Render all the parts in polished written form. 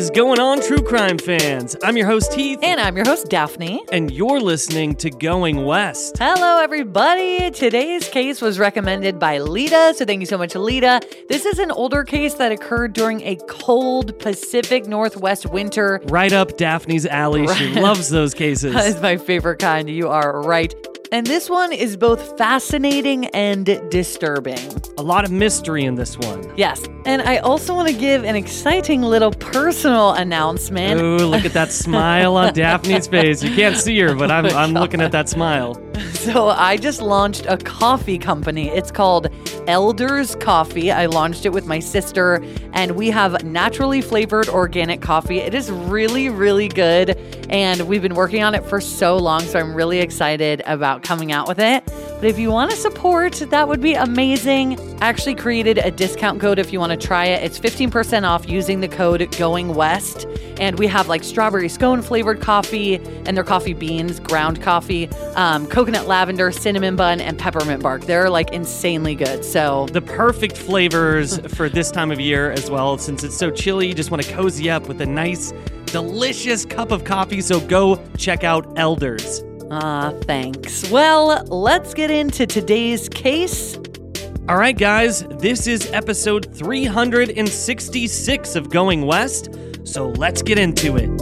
is going on, true crime fans? I'm your host, Heath. And I'm your host, Daphne. And you're listening to Going West. Hello, everybody. Today's case was recommended by Lita, so thank you so much, Lita. This is an older case that occurred during a cold Pacific Northwest winter. Right up Daphne's alley. She loves those cases. That is my favorite kind. You are right. And this one is both fascinating and disturbing. A lot of mystery in this one. Yes. And I also want to give an exciting little personal announcement. Ooh, look at that smile on Daphne's face. You can't see her, but I'm looking at that smile. So I just launched a coffee company. It's called Elders Coffee. I launched it with my sister, and we have naturally flavored organic coffee. It is really, really good, and we've been working on it for so long, so I'm really excited about coming out with it. But if you want to support, that would be amazing. I actually created a discount code if you want to try it. It's 15% off using the code Going West. And we have like strawberry scone flavored coffee and their coffee beans, ground coffee, coconut lavender, cinnamon bun, and peppermint bark. They're like insanely good. So the perfect flavors for this time of year as well. Since it's so chilly, you just want to cozy up with a nice, delicious cup of coffee. So go check out Elders. Thanks. Well, let's get into today's case. All right, guys, this is episode 366 of Going West, so let's get into it.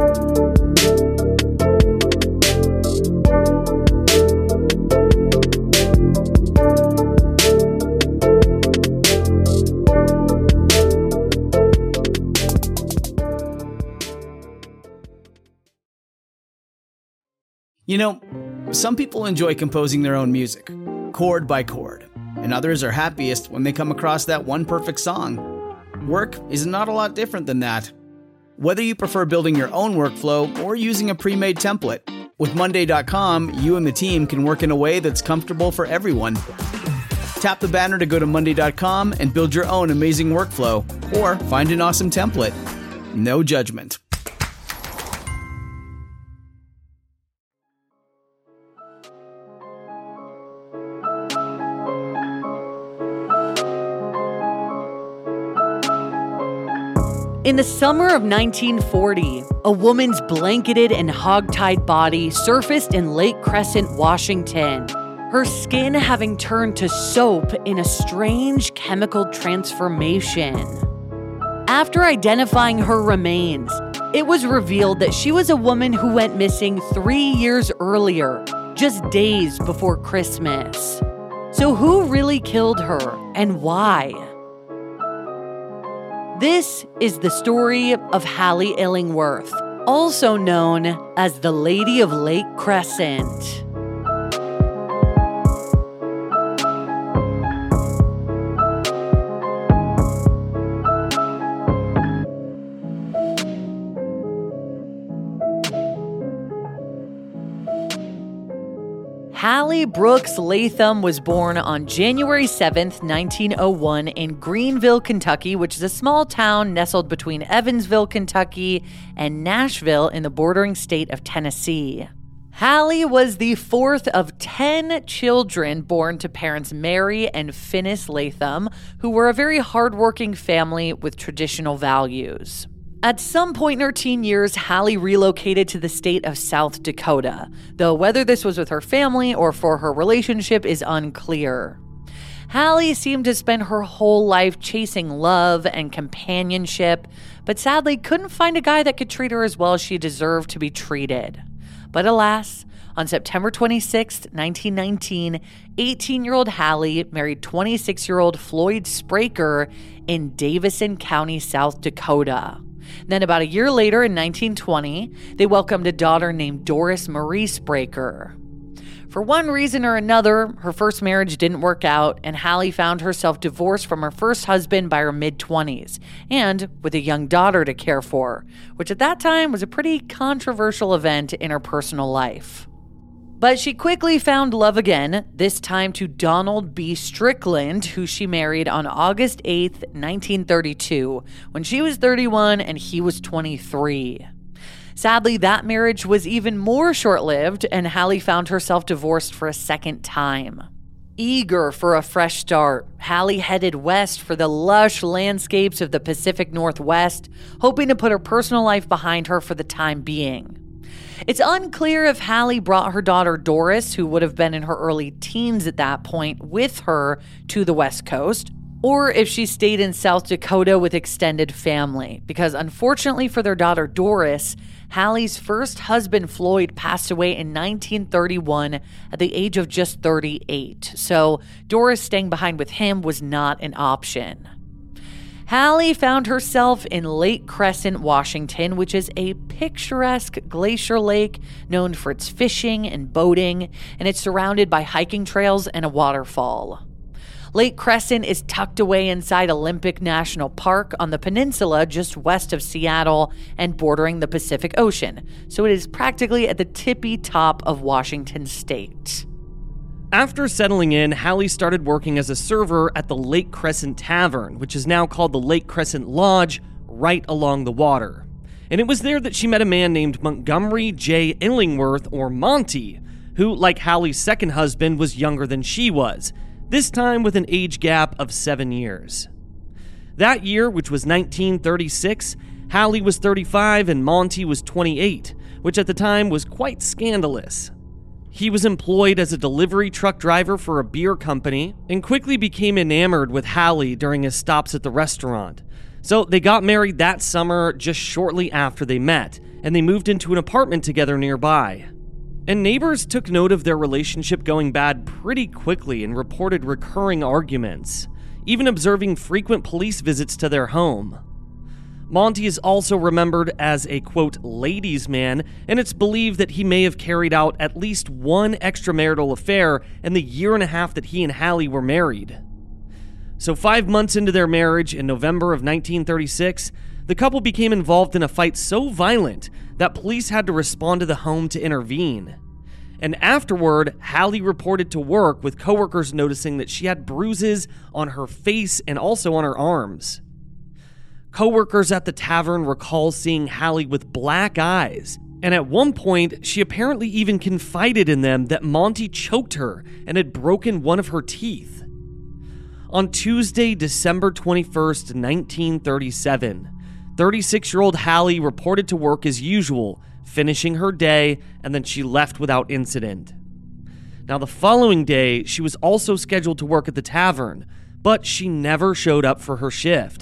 You know, some people enjoy composing their own music, chord by chord, and others are happiest when they come across that one perfect song. Work is not a lot different than that. Whether you prefer building your own workflow or using a pre-made template, with Monday.com, you and the team can work in a way that's comfortable for everyone. Tap the banner to go to Monday.com and build your own amazing workflow, or find an awesome template. No judgment. In the summer of 1940, a woman's blanketed and hog-tied body surfaced in Lake Crescent, Washington, her skin having turned to soap in a strange chemical transformation. After identifying her remains, it was revealed that she was a woman who went missing 3 years earlier, just days before Christmas. So who really killed her and why? This is the story of Hallie Illingworth, also known as the Lady of Lake Crescent. Hallie Brooks Latham was born on January 7th, 1901 in Greenville, Kentucky, which is a small town nestled between Evansville, Kentucky, and Nashville in the bordering state of Tennessee. Hallie was the fourth of 10 children born to parents Mary and Finis Latham, who were a very hardworking family with traditional values. At some point in her teen years, Hallie relocated to the state of South Dakota, though whether this was with her family or for her relationship is unclear. Hallie seemed to spend her whole life chasing love and companionship, but sadly couldn't find a guy that could treat her as well as she deserved to be treated. But alas, on September 26, 1919, 18-year-old Hallie married 26-year-old Floyd Spraker in Davison County, South Dakota. Then about a year later, in 1920, they welcomed a daughter named Doris Marie Spraker. For one reason or another, her first marriage didn't work out, and Hallie found herself divorced from her first husband by her mid-20s, and with a young daughter to care for, which at that time was a pretty controversial event in her personal life. But she quickly found love again, this time to Donald B. Strickland, who she married on August 8th, 1932, when she was 31 and he was 23. Sadly, that marriage was even more short-lived, and Hallie found herself divorced for a second time. Eager for a fresh start, Hallie headed west for the lush landscapes of the Pacific Northwest, hoping to put her personal life behind her for the time being. It's unclear if Hallie brought her daughter Doris, who would have been in her early teens at that point, with her to the West Coast, or if she stayed in South Dakota with extended family, because unfortunately for their daughter Doris, Hallie's first husband Floyd passed away in 1931 at the age of just 38, so Doris staying behind with him was not an option. Hallie found herself in Lake Crescent, Washington, which is a picturesque glacier lake known for its fishing and boating, and it's surrounded by hiking trails and a waterfall. Lake Crescent is tucked away inside Olympic National Park on the peninsula just west of Seattle and bordering the Pacific Ocean, so it is practically at the tippy top of Washington state. After settling in, Hallie started working as a server at the Lake Crescent Tavern, which is now called the Lake Crescent Lodge, right along the water. And it was there that she met a man named Montgomery J. Illingworth, or Monty, who, like Hallie's second husband, was younger than she was, this time with an age gap of 7 years. That year, which was 1936, Hallie was 35 and Monty was 28, which at the time was quite scandalous. He was employed as a delivery truck driver for a beer company and quickly became enamored with Hallie during his stops at the restaurant. So they got married that summer just shortly after they met, and they moved into an apartment together nearby. And neighbors took note of their relationship going bad pretty quickly and reported recurring arguments, even observing frequent police visits to their home. Monty is also remembered as a, quote, ladies' man, and it's believed that he may have carried out at least one extramarital affair in the year and a half that he and Hallie were married. So 5 months into their marriage, in November of 1936, the couple became involved in a fight so violent that police had to respond to the home to intervene. And afterward, Hallie reported to work, with coworkers noticing that she had bruises on her face and also on her arms. Coworkers at the tavern recall seeing Hallie with black eyes, and at one point, she apparently even confided in them that Monty choked her and had broken one of her teeth. On Tuesday, December 21st, 1937, 36-year-old Hallie reported to work as usual, finishing her day, and then she left without incident. Now, the following day, she was also scheduled to work at the tavern, but she never showed up for her shift.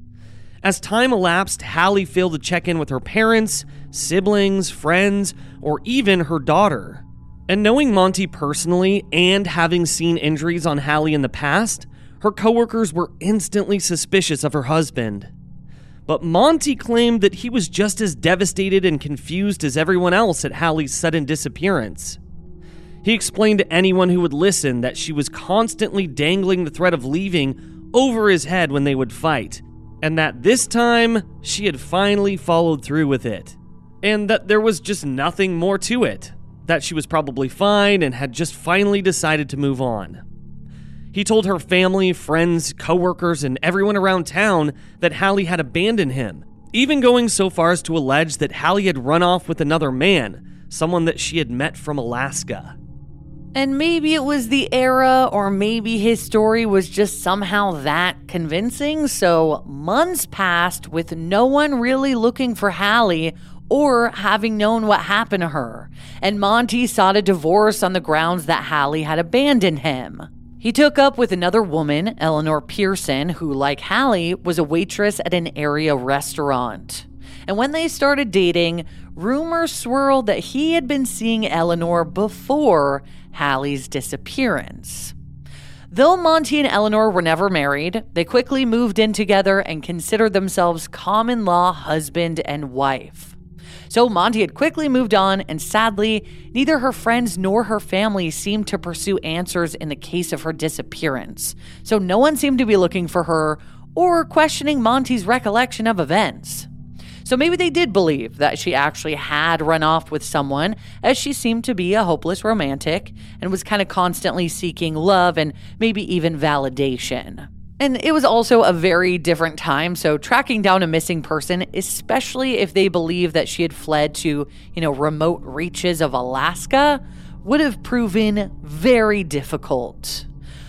As time elapsed, Hallie failed to check in with her parents, siblings, friends, or even her daughter. And knowing Monty personally and having seen injuries on Hallie in the past, her coworkers were instantly suspicious of her husband. But Monty claimed that he was just as devastated and confused as everyone else at Hallie's sudden disappearance. He explained to anyone who would listen that she was constantly dangling the threat of leaving over his head when they would fight, and that this time she had finally followed through with it, and that there was just nothing more to it, that she was probably fine and had just finally decided to move on. He told her family, friends, coworkers, and everyone around town that Hallie had abandoned him, even going so far as to allege that Hallie had run off with another man, someone that she had met from Alaska. And maybe it was the era, or maybe his story was just somehow that convincing, so months passed with no one really looking for Hallie or having known what happened to her, and Monty sought a divorce on the grounds that Hallie had abandoned him. He took up with another woman, Eleanor Pearson, who, like Hallie, was a waitress at an area restaurant. And when they started dating, rumors swirled that he had been seeing Eleanor before Hallie's disappearance. Though Monty and Eleanor were never married, they quickly moved in together and considered themselves common-law husband and wife. So Monty had quickly moved on, and sadly, neither her friends nor her family seemed to pursue answers in the case of her disappearance. So no one seemed to be looking for her or questioning Monty's recollection of events. So maybe they did believe that she actually had run off with someone, as she seemed to be a hopeless romantic and was kind of constantly seeking love and maybe even validation. And it was also a very different time, so tracking down a missing person, especially if they believe that she had fled to, remote reaches of Alaska, would have proven very difficult.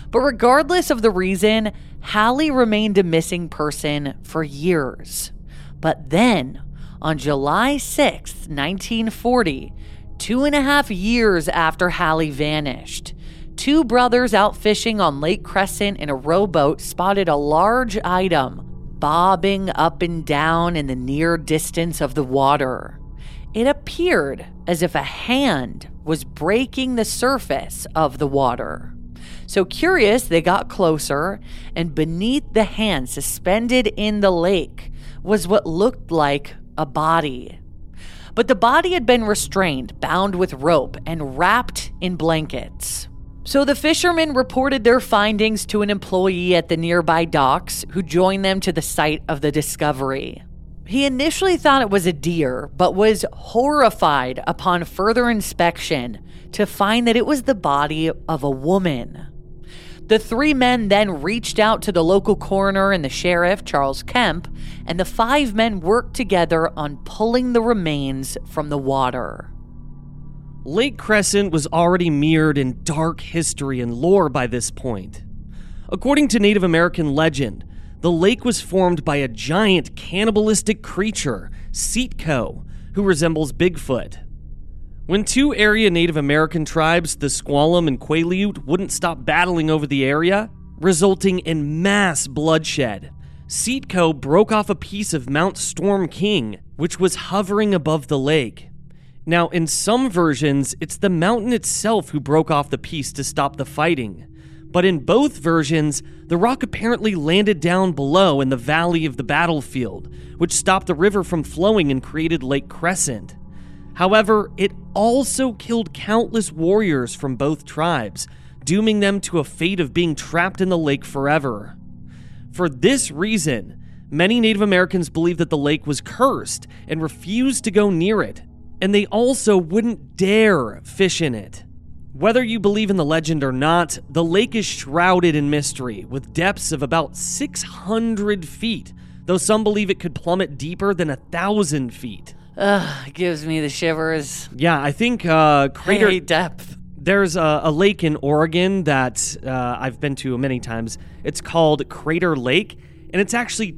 But regardless of the reason, Hallie remained a missing person for years. But then, on July 6, 1940, 2.5 years after Hallie vanished, two brothers out fishing on Lake Crescent in a rowboat spotted a large item bobbing up and down in the near distance of the water. It appeared as if a hand was breaking the surface of the water. So curious, they got closer, and beneath the hand, suspended in the lake, was what looked like a body. But the body had been restrained, bound with rope, and wrapped in blankets. So the fishermen reported their findings to an employee at the nearby docks, who joined them to the site of the discovery. He initially thought it was a deer, but was horrified upon further inspection to find that it was the body of a woman. The three men then reached out to the local coroner and the sheriff, Charles Kemp, and the 5 men worked together on pulling the remains from the water. Lake Crescent was already mired in dark history and lore by this point. According to Native American legend, the lake was formed by a giant cannibalistic creature, Seatco, who resembles Bigfoot. When two area Native American tribes, the Squalum and Quileute, wouldn't stop battling over the area, resulting in mass bloodshed, Seatco broke off a piece of Mount Storm King, which was hovering above the lake. Now, in some versions, it's the mountain itself who broke off the piece to stop the fighting. But in both versions, the rock apparently landed down below in the valley of the battlefield, which stopped the river from flowing and created Lake Crescent. However, it also killed countless warriors from both tribes, dooming them to a fate of being trapped in the lake forever. For this reason, many Native Americans believe that the lake was cursed and refused to go near it, and they also wouldn't dare fish in it. Whether you believe in the legend or not, the lake is shrouded in mystery, with depths of about 600 feet, though some believe it could plummet deeper than 1,000 feet. It gives me the shivers. Yeah, I think I hate depth. There's a lake in Oregon that I've been to many times. It's called Crater Lake, and it's actually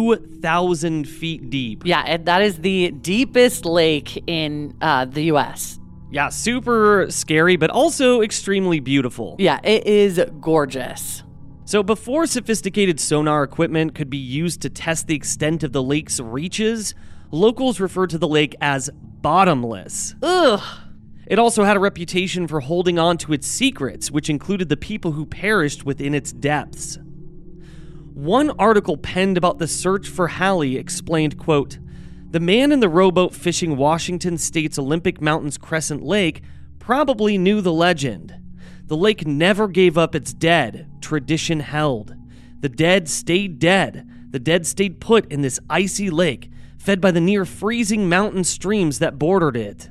2,000 feet deep. Yeah, that is the deepest lake in the U.S. Yeah, super scary, but also extremely beautiful. Yeah, it is gorgeous. So before sophisticated sonar equipment could be used to test the extent of the lake's reaches, locals referred to the lake as bottomless. Ugh. It also had a reputation for holding on to its secrets, which included the people who perished within its depths. One article penned about the search for Hallie explained, quote, "The man in the rowboat fishing Washington State's Olympic Mountains Crescent Lake probably knew the legend. The lake never gave up its dead, tradition held. The dead stayed dead. The dead stayed put in this icy lake, fed by the near freezing mountain streams that bordered it."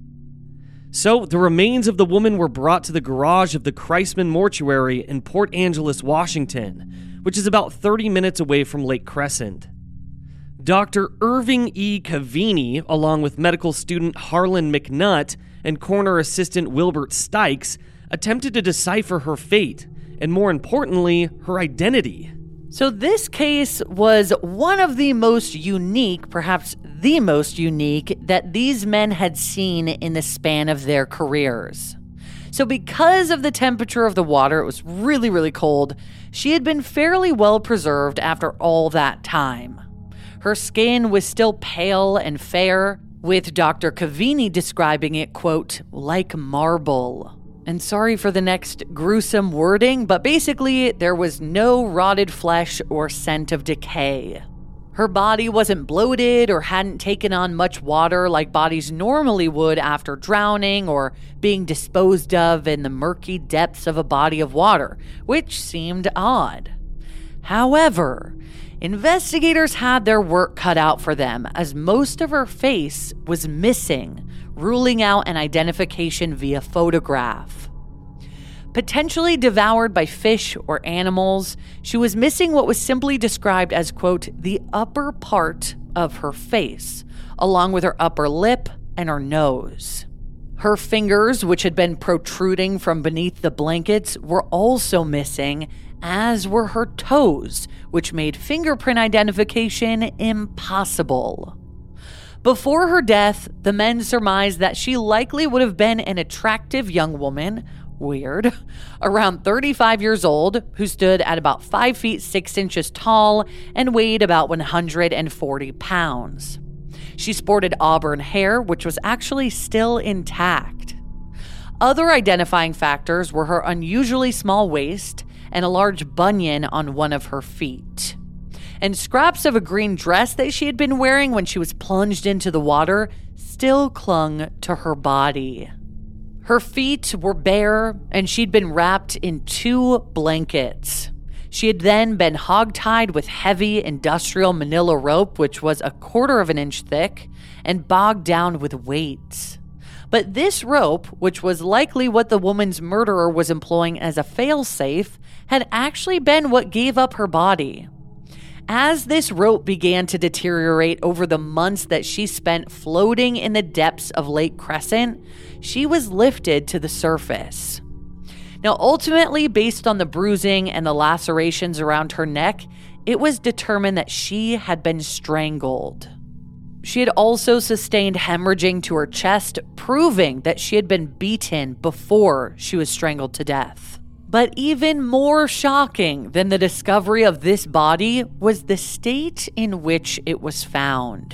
So, the remains of the woman were brought to the garage of the Christman Mortuary in Port Angeles, Washington, which is about 30 minutes away from Lake Crescent. Dr. Irving E. Cavini, along with medical student Harlan McNutt and coroner assistant Wilbert Stykes, attempted to decipher her fate, and more importantly, her identity. So this case was one of the most unique, perhaps the most unique, that these men had seen in the span of their careers. So because of the temperature of the water, it was really, really cold, she had been fairly well preserved after all that time. Her skin was still pale and fair, with Dr. Cavini describing it, quote, like marble. And sorry for the next gruesome wording, but basically there was no rotted flesh or scent of decay. Her body wasn't bloated or hadn't taken on much water like bodies normally would after drowning or being disposed of in the murky depths of a body of water, which seemed odd. However, investigators had their work cut out for them as most of her face was missing, ruling out an identification via photograph. Potentially devoured by fish or animals, she was missing what was simply described as, quote, the upper part of her face, along with her upper lip and her nose. Her fingers, which had been protruding from beneath the blankets, were also missing, as were her toes, which made fingerprint identification impossible. Before her death, the men surmised that she likely would have been an attractive young woman, weird, around 35 years old, who stood at about 5 feet 6 inches tall and weighed about 140 pounds. She sported auburn hair, which was actually still intact. Other identifying factors were her unusually small waist and a large bunion on one of her feet. And scraps of a green dress that she had been wearing when she was plunged into the water still clung to her body. Her feet were bare, and she'd been wrapped in 2 blankets. She had then been hogtied with heavy industrial manila rope, which was 1/4 of an inch thick, and bogged down with weights. But this rope, which was likely what the woman's murderer was employing as a failsafe, had actually been what gave up her body. As this rope began to deteriorate over the months that she spent floating in the depths of Lake Crescent, she was lifted to the surface. Now, ultimately, based on the bruising and the lacerations around her neck, it was determined that she had been strangled. She had also sustained hemorrhaging to her chest, proving that she had been beaten before she was strangled to death. But even more shocking than the discovery of this body was the state in which it was found.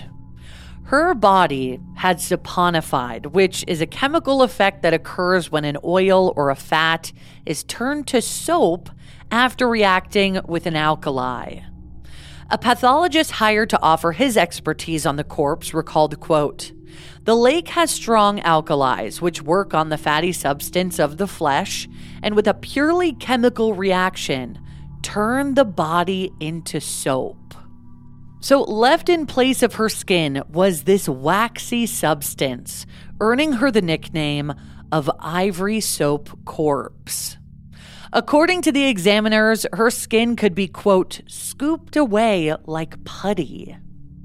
Her body had saponified, which is a chemical effect that occurs when an oil or a fat is turned to soap after reacting with an alkali. A pathologist hired to offer his expertise on the corpse recalled, quote, "The lake has strong alkalis which work on the fatty substance of the flesh and with a purely chemical reaction turn the body into soap." So left in place of her skin was this waxy substance, earning her the nickname of Ivory Soap Corpse. According to the examiners, her skin could be, quote, "scooped away like putty."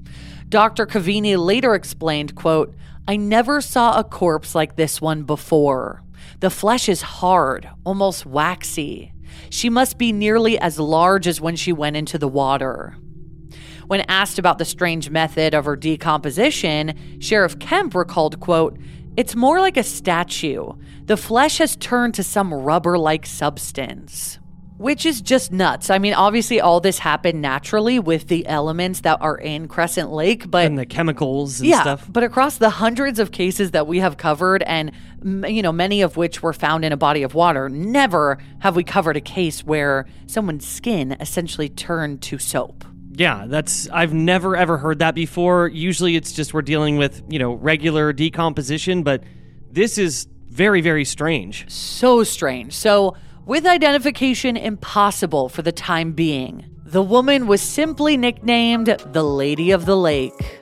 Dr. Cavini later explained, quote, "I never saw a corpse like this one before. The flesh is hard, almost waxy. She must be nearly as large as when she went into the water." When asked about the strange method of her decomposition, Sheriff Kemp recalled, quote, "It's more like a statue. The flesh has turned to some rubber-like substance." Which is just nuts. I mean, obviously all this happened naturally with the elements that are in Crescent Lake, but... And the chemicals and stuff. But across the hundreds of cases that we have covered, and, you know, many of which were found in a body of water, never have we covered a case where someone's skin essentially turned to soap. Yeah, I've never ever heard that before. Usually it's just we're dealing with, regular decomposition, but this is very, very strange. So strange. So, with identification impossible for the time being, the woman was simply nicknamed the Lady of the Lake.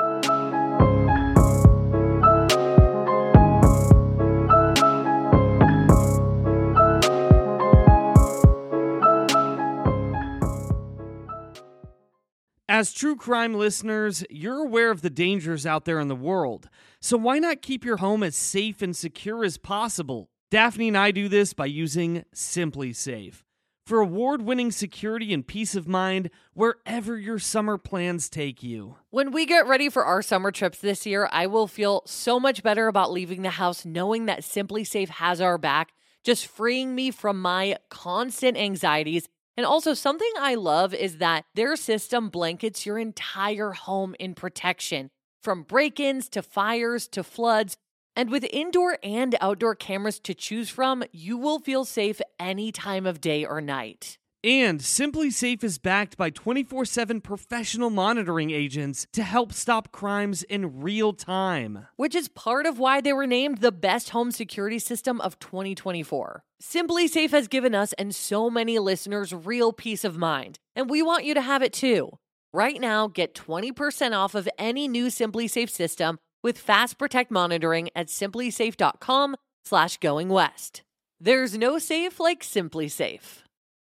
As true crime listeners, you're aware of the dangers out there in the world, so why not keep your home as safe and secure as possible? Daphne and I do this by using SimpliSafe. For award-winning security and peace of mind wherever your summer plans take you. When we get ready for our summer trips this year, I will feel so much better about leaving the house knowing that SimpliSafe has our back, just freeing me from my constant anxieties. And also, something I love is that their system blankets your entire home in protection, from break-ins to fires to floods. And with indoor and outdoor cameras to choose from, you will feel safe any time of day or night. And SimpliSafe is backed by 24/7 professional monitoring agents to help stop crimes in real time. Which is part of why they were named the best home security system of 2024. SimpliSafe has given us and so many listeners real peace of mind, and we want you to have it too. Right now, get 20% off of any new SimpliSafe system with Fast Protect monitoring at simplisafe.com/goingwest. There's no safe like SimpliSafe.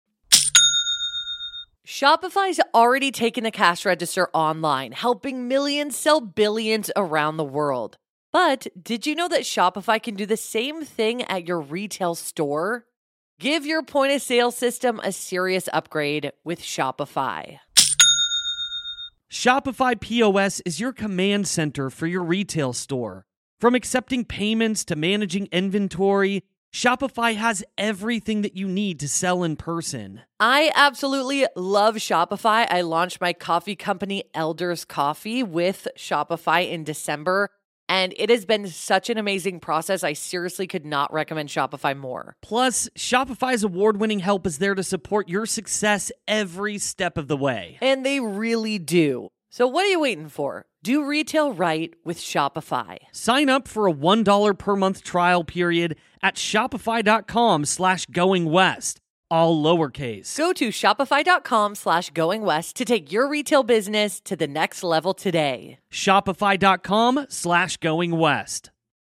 Shopify's already taken the cash register online, helping millions sell billions around the world. But did you know that Shopify can do the same thing at your retail store? Give your point of sale system a serious upgrade with Shopify. Shopify POS is your command center for your retail store. From accepting payments to managing inventory, Shopify has everything that you need to sell in person. I absolutely love Shopify. I launched my coffee company, Elders Coffee, with Shopify in December, and it has been such an amazing process. I seriously could not recommend Shopify more. Plus, Shopify's award-winning help is there to support your success every step of the way. And they really do. So what are you waiting for? Do retail right with Shopify. Sign up for a $1 per month trial period at shopify.com/goingwest, all lowercase. Go to shopify.com/goingwest to take your retail business to the next level today. Shopify.com/goingwest.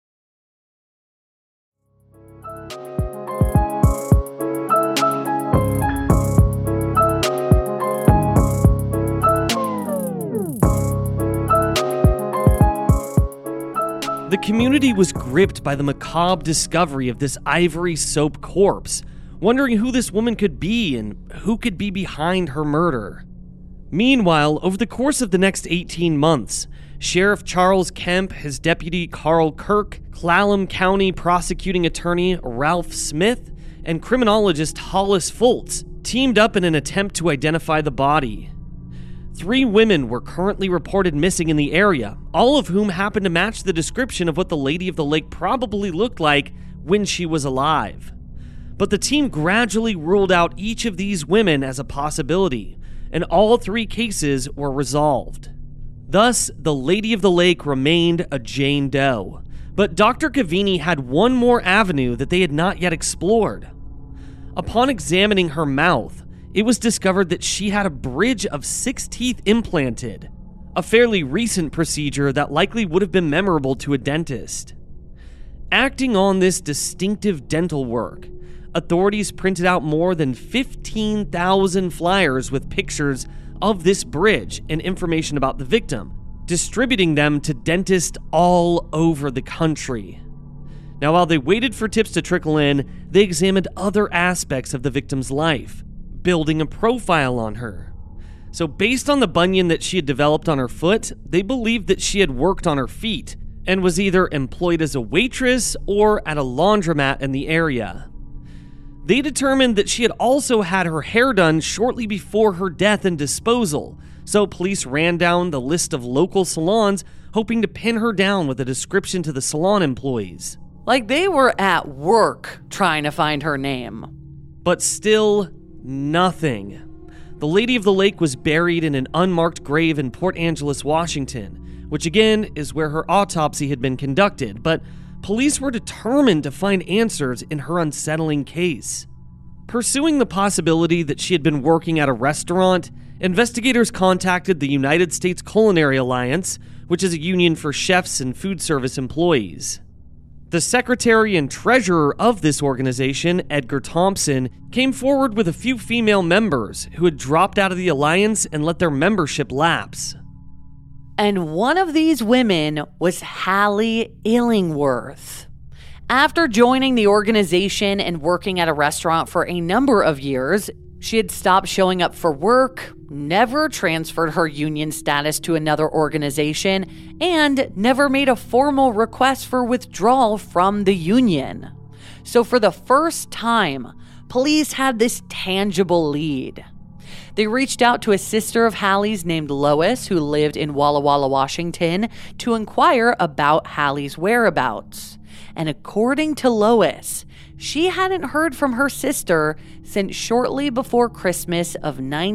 The community was gripped by the macabre discovery of this ivory soap corpse, wondering who this woman could be and who could be behind her murder. Meanwhile, over the course of the next 18 months, Sheriff Charles Kemp, his deputy Carl Kirk, Clallam County prosecuting attorney Ralph Smith, and criminologist Hollis Foltz teamed up in an attempt to identify the body. 3 women were currently reported missing in the area, all of whom happened to match the description of what the Lady of the Lake probably looked like when she was alive. But the team gradually ruled out each of these women as a possibility, and all 3 cases were resolved. Thus, the Lady of the Lake remained a Jane Doe, but Dr. Cavini had one more avenue that they had not yet explored. Upon examining her mouth, it was discovered that she had a bridge of 6 teeth implanted, a fairly recent procedure that likely would have been memorable to a dentist. Acting on this distinctive dental work, authorities printed out more than 15,000 flyers with pictures of this bridge and information about the victim, distributing them to dentists all over the country. Now, while they waited for tips to trickle in, they examined other aspects of the victim's life, building a profile on her. So based on the bunion that she had developed on her foot, they believed that she had worked on her feet and was either employed as a waitress or at a laundromat in the area. They determined that she had also had her hair done shortly before her death and disposal, so police ran down the list of local salons, hoping to pin her down with a description to the salon employees. Like they were at work trying to find her name. But still, nothing. The Lady of the Lake was buried in an unmarked grave in Port Angeles, Washington, which again is where her autopsy had been conducted, but police were determined to find answers in her unsettling case. Pursuing the possibility that she had been working at a restaurant, investigators contacted the United States Culinary Alliance, which is a union for chefs and food service employees. The secretary and treasurer of this organization, Edgar Thompson, came forward with a few female members who had dropped out of the alliance and let their membership lapse. And one of these women was Hallie Illingworth. After joining the organization and working at a restaurant for a number of years, she had stopped showing up for work, never transferred her union status to another organization, and never made a formal request for withdrawal from the union. So for the first time, police had this tangible lead. They reached out to a sister of Hallie's named Lois, who lived in Walla Walla, Washington, to inquire about Hallie's whereabouts. And according to Lois, she hadn't heard from her sister since shortly before Christmas of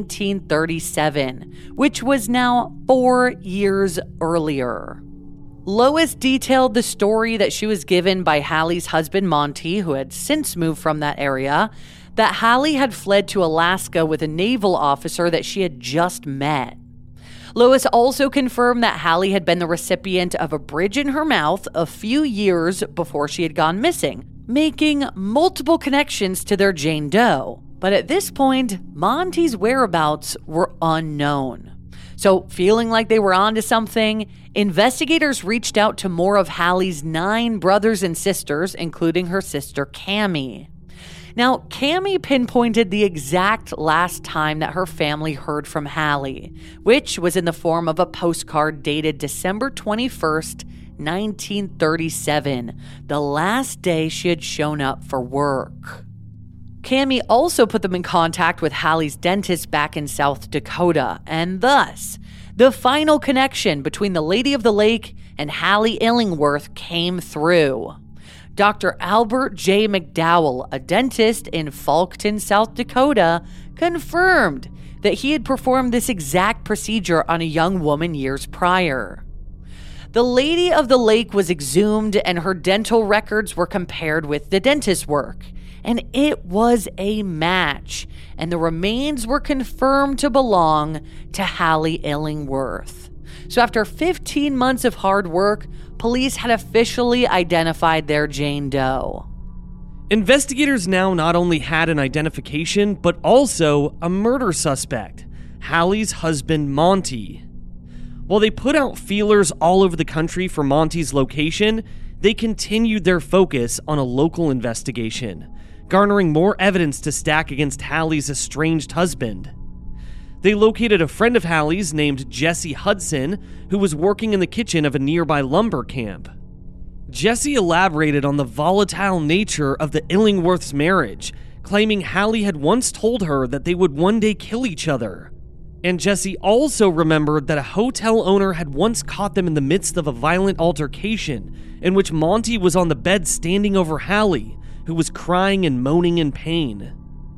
1937, which was now 4 years earlier. Lois detailed the story that she was given by Hallie's husband, Monty, who had since moved from that area, that Hallie had fled to Alaska with a naval officer that she had just met. Lois also confirmed that Hallie had been the recipient of a bridge in her mouth a few years before she had gone missing, making multiple connections to their Jane Doe. But at this point, Monty's whereabouts were unknown. So, feeling like they were onto something, investigators reached out to more of Hallie's 9 brothers and sisters, including her sister Cammie. Now, Cammie pinpointed the exact last time that her family heard from Hallie, which was in the form of a postcard dated December 21st, 1937, the last day she had shown up for work. Cammie also put them in contact with Hallie's dentist back in South Dakota, and thus, the final connection between the Lady of the Lake and Hallie Illingworth came through. Dr. Albert J. McDowell, a dentist in Falkton, South Dakota, confirmed that he had performed this exact procedure on a young woman years prior. The Lady of the Lake was exhumed and her dental records were compared with the dentist's work. And it was a match, and the remains were confirmed to belong to Hallie Illingworth. So after 15 months of hard work, police had officially identified their Jane Doe. Investigators now not only had an identification, but also a murder suspect, Hallie's husband Monty. While they put out feelers all over the country for Monty's location, they continued their focus on a local investigation, garnering more evidence to stack against Hallie's estranged husband. They located a friend of Hallie's named Jesse Hudson, who was working in the kitchen of a nearby lumber camp. Jesse elaborated on the volatile nature of the Illingworths' marriage, claiming Hallie had once told her that they would one day kill each other. And Jesse also remembered that a hotel owner had once caught them in the midst of a violent altercation in which Monty was on the bed standing over Hallie, who was crying and moaning in pain.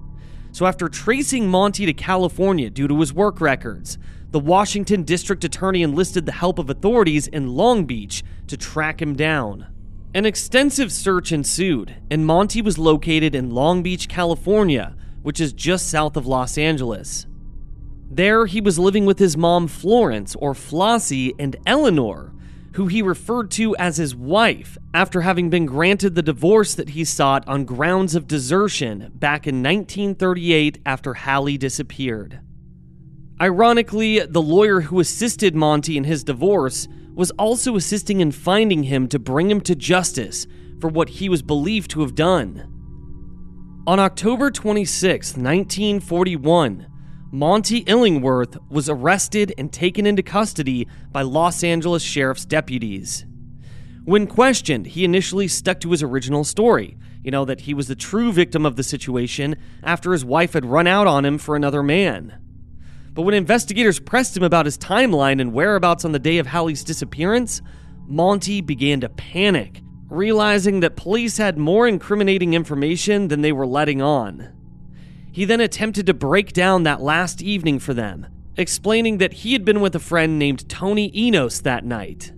So after tracing Monty to California due to his work records, the Washington District Attorney enlisted the help of authorities in Long Beach to track him down. An extensive search ensued, and Monty was located in Long Beach, California, which is just south of Los Angeles. There, he was living with his mom Florence, or Flossie, and Eleanor, who he referred to as his wife after having been granted the divorce that he sought on grounds of desertion back in 1938 after Hallie disappeared. Ironically, the lawyer who assisted Monty in his divorce was also assisting in finding him to bring him to justice for what he was believed to have done. On October 26, 1941, Monty Illingworth was arrested and taken into custody by Los Angeles Sheriff's deputies. When questioned, he initially stuck to his original story, that he was the true victim of the situation after his wife had run out on him for another man. But when investigators pressed him about his timeline and whereabouts on the day of Hallie's disappearance, Monty began to panic, realizing that police had more incriminating information than they were letting on. He then attempted to break down that last evening for them, explaining that he had been with a friend named Tony Enos that night.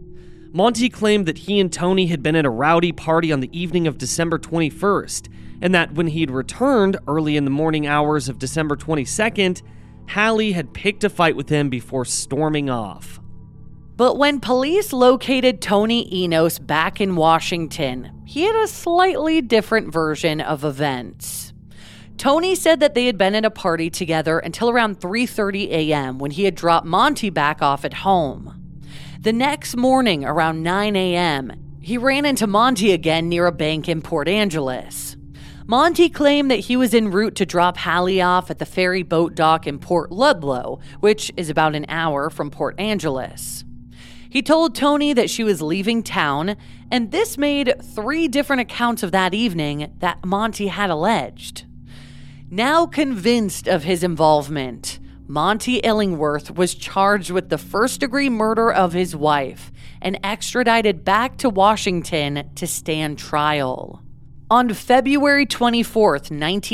Monty claimed that he and Tony had been at a rowdy party on the evening of December 21st, and that when he had returned early in the morning hours of December 22nd, Hallie had picked a fight with him before storming off. But when police located Tony Enos back in Washington, he had a slightly different version of events. Tony said that they had been at a party together until around 3:30 a.m. when he had dropped Monty back off at home. The next morning, around 9 a.m., he ran into Monty again near a bank in Port Angeles. Monty claimed that he was en route to drop Hallie off at the ferry boat dock in Port Ludlow, which is about an hour from Port Angeles. He told Tony that she was leaving town, and this made 3 different accounts of that evening that Monty had alleged. Now convinced of his involvement, Monty Illingworth was charged with the first-degree murder of his wife and extradited back to Washington to stand trial. On February 24th,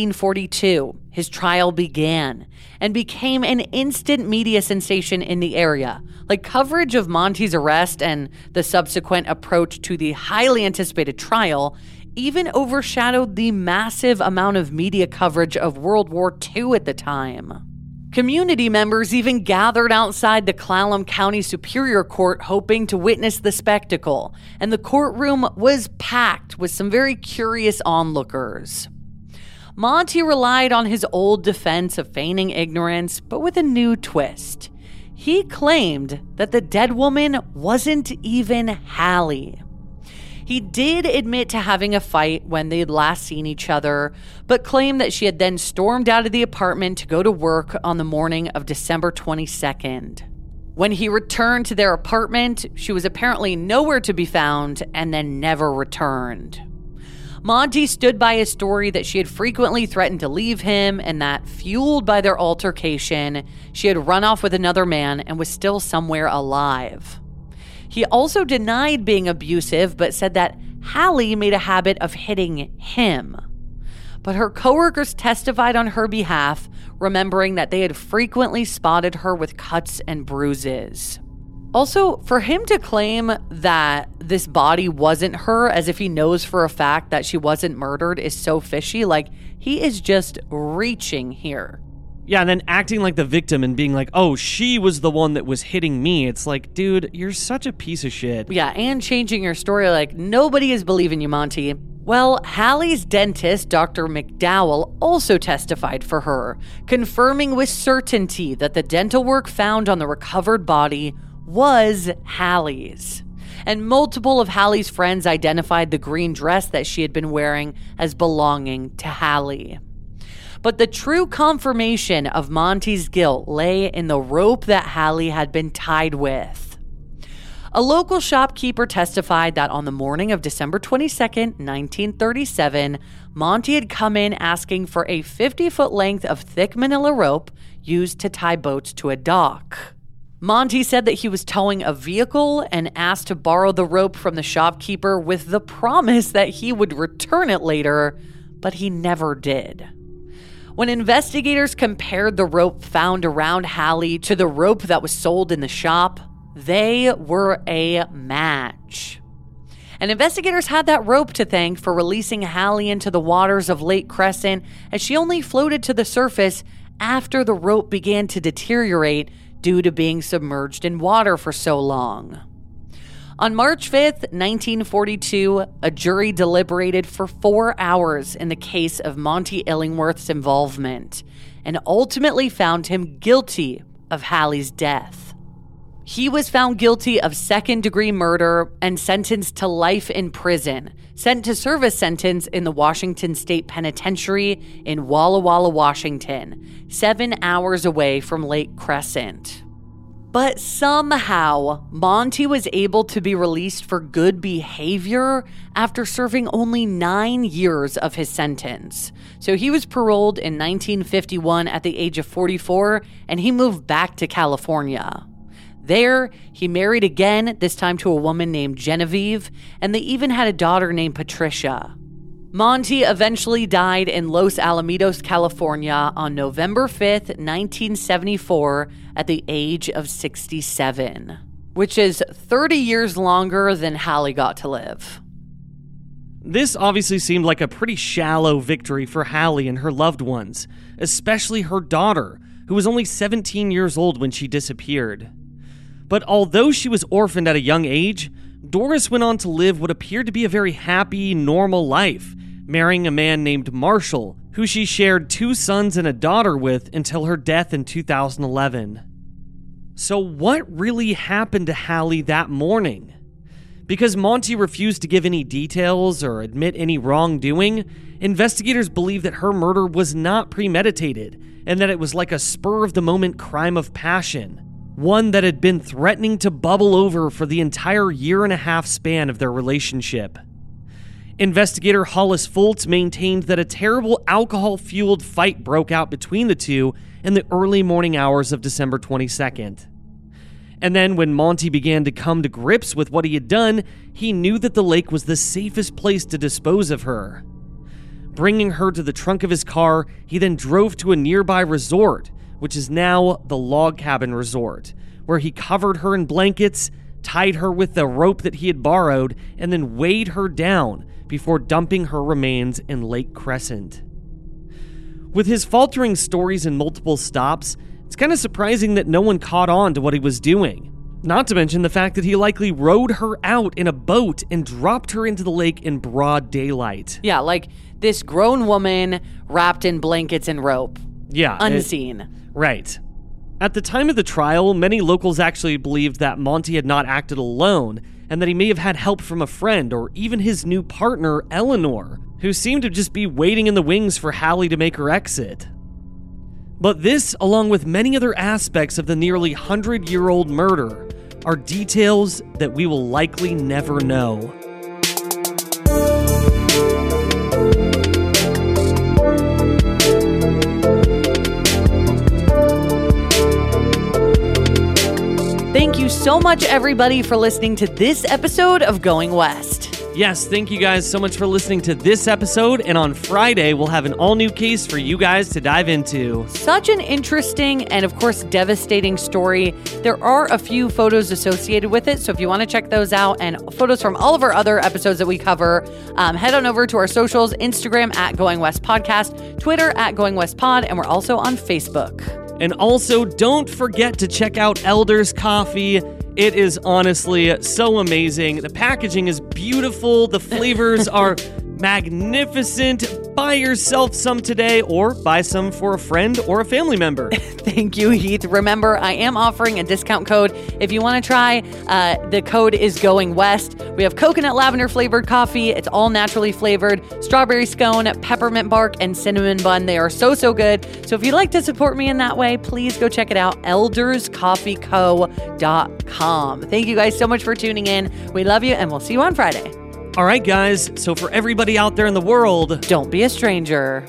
1942, his trial began and became an instant media sensation in the area. Coverage of Monty's arrest and the subsequent approach to the highly anticipated trial even overshadowed the massive amount of media coverage of World War II at the time. Community members even gathered outside the Clallam County Superior Court hoping to witness the spectacle, and the courtroom was packed with some very curious onlookers. Monty relied on his old defense of feigning ignorance, but with a new twist. he claimed that the dead woman wasn't even Hallie. He did admit to having a fight when they'd last seen each other, but claimed that she had then stormed out of the apartment to go to work on the morning of December 22nd. When he returned to their apartment, she was apparently nowhere to be found and then never returned. Monty stood by his story that she had frequently threatened to leave him and that, fueled by their altercation, she had run off with another man and was still somewhere alive. He also denied being abusive, but said that Hallie made a habit of hitting him. But her coworkers testified on her behalf, remembering that they had frequently spotted her with cuts and bruises. Also, for him to claim that this body wasn't her, as if he knows for a fact that she wasn't murdered, is so fishy. Like, he is just reaching here. Yeah, and then acting like the victim and being like, oh, she was the one that was hitting me. It's like, dude, you're such a piece of shit. Yeah, and changing your story like nobody is believing you, Monty. Well, Hallie's dentist, Dr. McDowell, also testified for her, confirming with certainty that the dental work found on the recovered body was Hallie's. And multiple of Hallie's friends identified the green dress that she had been wearing as belonging to Hallie. But the true confirmation of Monty's guilt lay in the rope that Hallie had been tied with. A local shopkeeper testified that on the morning of December 22nd, 1937, Monty had come in asking for a 50-foot length of thick manila rope used to tie boats to a dock. Monty said that he was towing a vehicle and asked to borrow the rope from the shopkeeper with the promise that he would return it later, but he never did. When investigators compared the rope found around Hallie to the rope that was sold in the shop, they were a match. And investigators had that rope to thank for releasing Hallie into the waters of Lake Crescent, as she only floated to the surface after the rope began to deteriorate due to being submerged in water for so long. On March 5th, 1942, a jury deliberated for 4 hours in the case of Monty Illingworth's involvement and ultimately found him guilty of Hallie's death. He was found guilty of second-degree murder and sentenced to life in prison, sent to serve a sentence in the Washington State Penitentiary in Walla Walla, Washington, 7 hours away from Lake Crescent. But somehow, Monty was able to be released for good behavior after serving only 9 years of his sentence. So he was paroled in 1951 at the age of 44, and he moved back to California. There, he married again, this time to a woman named Genevieve, and they even had a daughter named Patricia. Monty eventually died in Los Alamitos, California on November 5th, 1974 at the age of 67, which is 30 years longer than Hallie got to live. This obviously seemed like a pretty shallow victory for Hallie and her loved ones, especially her daughter, who was only 17 years old when she disappeared. But although she was orphaned at a young age, Doris went on to live what appeared to be a very happy, normal life, marrying a man named Marshall, who she shared 2 sons and a daughter with until her death in 2011. So what really happened to Hallie that morning? Because Monty refused to give any details or admit any wrongdoing, investigators believe that her murder was not premeditated and that it was like a spur-of-the-moment crime of passion, one that had been threatening to bubble over for the entire 1.5-year span of their relationship. Investigator Hollis Foltz maintained that a terrible alcohol-fueled fight broke out between the two in the early morning hours of December 22nd. And then when Monty began to come to grips with what he had done, he knew that the lake was the safest place to dispose of her. Bringing her to the trunk of his car, he then drove to a nearby resort, which is now the Log Cabin Resort, where he covered her in blankets, tied her with the rope that he had borrowed, and then weighed her down before dumping her remains in Lake Crescent. With his faltering stories and multiple stops, it's kind of surprising that no one caught on to what he was doing. Not to mention the fact that he likely rowed her out in a boat and dropped her into the lake in broad daylight. Yeah, like this grown woman wrapped in blankets and rope. Yeah. Unseen. Right. At the time of the trial, many locals actually believed that Monty had not acted alone, and that he may have had help from a friend or even his new partner, Eleanor, who seemed to just be waiting in the wings for Hallie to make her exit. But this, along with many other aspects of the nearly 100-year-old murder, are details that we will likely never know. Thank you so much, everybody, for listening to this episode of Going West. Yes, thank you guys so much for listening to this episode, and on Friday, we'll have an all-new case for you guys to dive into. Such an interesting and, of course, devastating story. There are a few photos associated with it, so if you want to check those out, and photos from all of our other episodes that we cover, head on over to our socials, Instagram at Going West Podcast, Twitter at Going West Pod, and we're also on Facebook. And also, don't forget to check out Elders Coffee. It is honestly so amazing. The packaging is beautiful. The flavors are magnificent. Buy yourself some today or buy some for a friend or a family member. Thank you, Heath. Remember, I am offering a discount code. If you want to try, the code is Going West. We have coconut lavender flavored coffee. It's all naturally flavored. Strawberry scone, peppermint bark, and cinnamon bun. They are so good. So if you'd like to support me in that way, please go check it out. elderscoffeeco.com. Thank you guys so much for tuning in. We love you, and we'll see you on Friday. All right, guys. So for everybody out there in the world, don't be a stranger.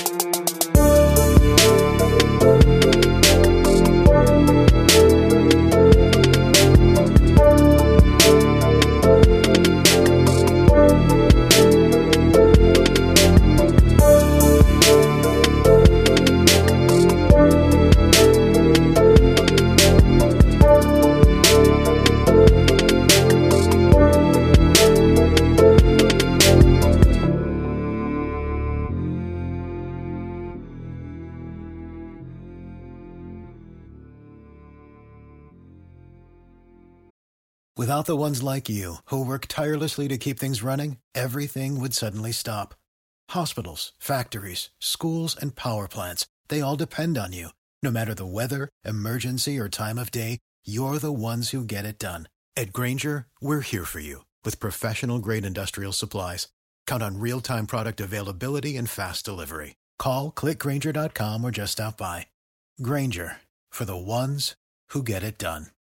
Without the ones like you, who work tirelessly to keep things running, everything would suddenly stop. Hospitals, factories, schools, and power plants, they all depend on you. No matter the weather, emergency, or time of day, you're the ones who get it done. At Grainger, we're here for you with professional-grade industrial supplies. Count on real-time product availability and fast delivery. Call, click Grainger.com, or just stop by. Grainger, for the ones who get it done.